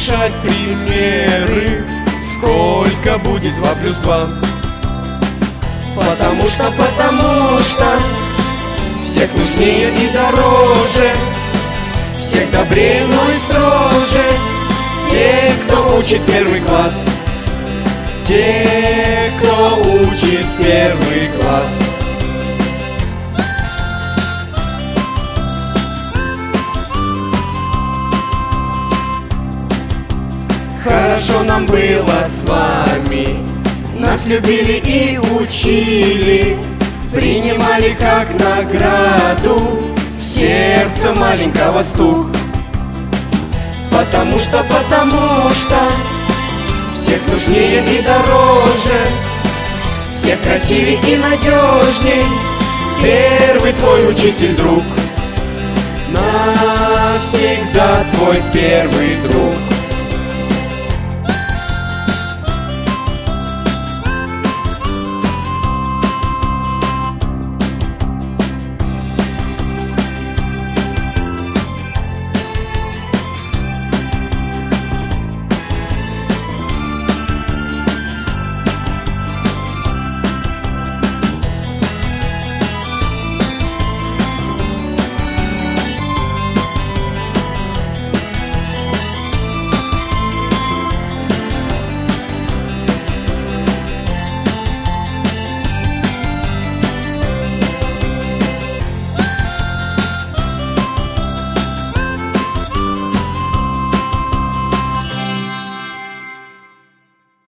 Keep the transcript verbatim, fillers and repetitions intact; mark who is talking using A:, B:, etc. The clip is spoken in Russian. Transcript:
A: мешать примеры. Сколько будет два плюс два?
B: Потому что, потому что всех нужнее и дороже, всех добрее, но и строже те, кто учит первый класс. Те, кто учит первый класс. Хорошо нам было с вами, нас любили и учили, принимали как награду в сердце маленького стук. Потому что, потому что всех нужнее и дороже, всех красивее и надежней первый твой учитель-друг. Навсегда твой первый друг.